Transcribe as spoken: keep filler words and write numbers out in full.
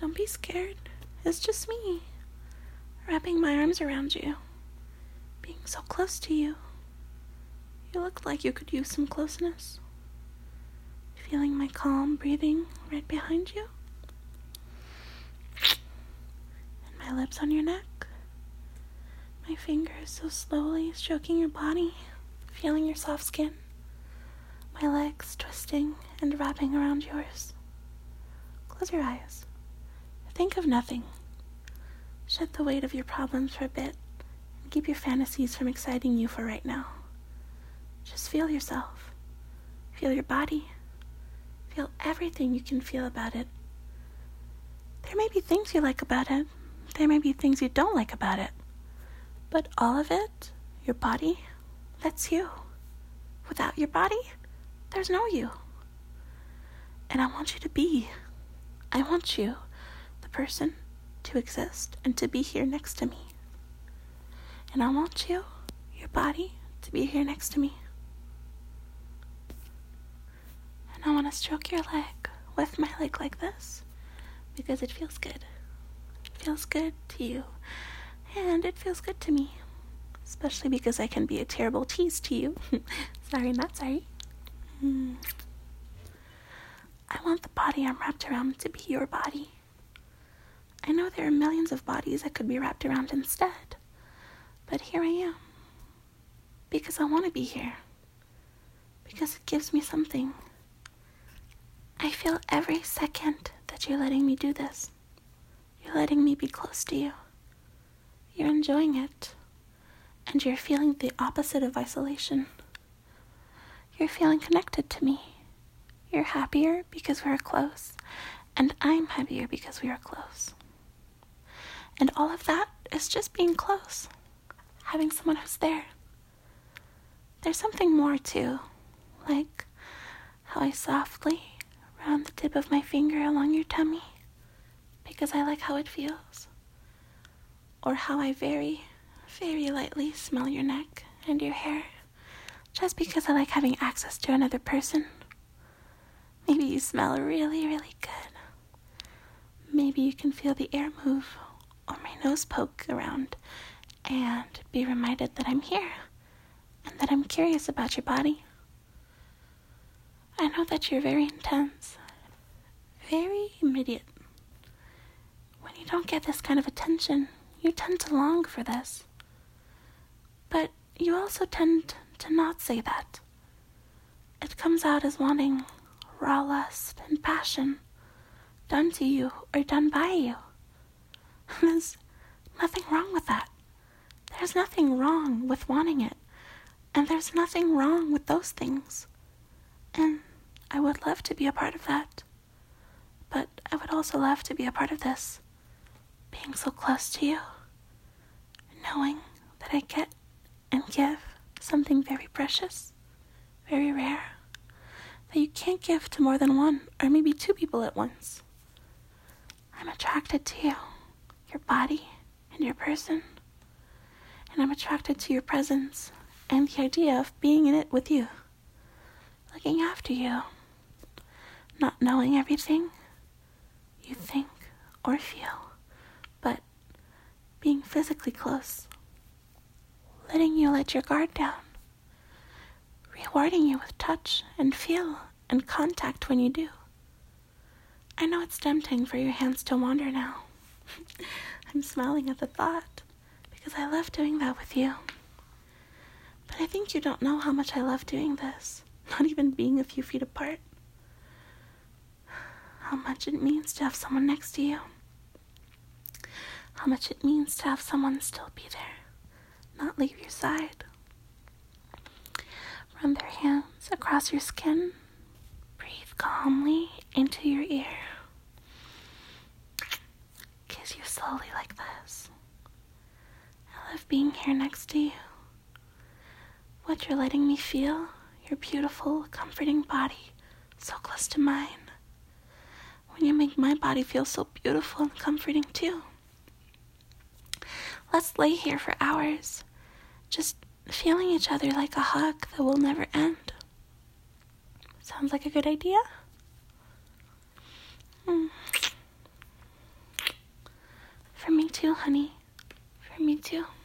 Don't be scared. It's just me, wrapping my arms around you, being so close to you. You look like you could use some closeness. Feeling my calm breathing right behind you. And my lips on your neck. My fingers so slowly stroking your body, feeling your soft skin. My legs twisting and wrapping around yours. Close your eyes. Think of nothing. Shed the weight of your problems for a bit and keep your fantasies from exciting you for right now. Just feel yourself. Feel your body. Feel everything you can feel about it. There may be things you like about it. There may be things you don't like about it. But all of it, your body, that's you. Without your body, there's no you. And I want you to be. I want you, the person, to exist and to be here next to me. And I want you, your body, to be here next to me. And I want to stroke your leg with my leg like this because it feels good. It feels good to you. And it feels good to me. Especially because I can be a terrible tease to you. Sorry, not sorry. Mm. I want the body I'm wrapped around to be your body. I know there are millions of bodies I could be wrapped around instead. But here I am. Because I want to be here. Because it gives me something. I feel every second that you're letting me do this. You're letting me be close to you. You're enjoying it. And you're feeling the opposite of isolation. You're feeling connected to me. You're happier because we're close. And I'm happier because we are close. And all of that is just being close. Having someone who's there. There's something more too. Like how I softly run the tip of my finger along your tummy. Because I like how it feels. Or how I very, very lightly smell your neck and your hair, just because I like having access to another person. Maybe you smell really, really good. Maybe you can feel the air move or my nose poke around and be reminded that I'm here and that I'm curious about your body. I know that you're very intense, very immediate. When you don't get this kind of attention, you tend to long for this. But you also tend to not say that. It comes out as wanting raw lust and passion, done to you or done by you. There's nothing wrong with that. There's nothing wrong with wanting it. And there's nothing wrong with those things. And I would love to be a part of that. But I would also love to be a part of this. Being so close to you, knowing that I get and give something very precious, very rare, that you can't give to more than one or maybe two people at once. I'm attracted to you, your body and your person, and I'm attracted to your presence and the idea of being in it with you, looking after you, not knowing everything you think or feel, but being physically close, letting you let your guard down, rewarding you with touch and feel and contact when you do. I know it's tempting for your hands to wander now. I'm smiling at the thought because I love doing that with you. But I think you don't know how much I love doing this, not even being a few feet apart. How much it means to have someone next to you. How much it means to have someone still be there, not leave your side. Run their hands across your skin. Breathe calmly into your ear. Kiss you slowly like this. I love being here next to you. What you're letting me feel, your beautiful, comforting body, so close to mine. When you make my body feel so beautiful and comforting too. Let's lay here for hours, just feeling each other like a hug that will never end. Sounds like a good idea? Hmm. too, honey. For me too.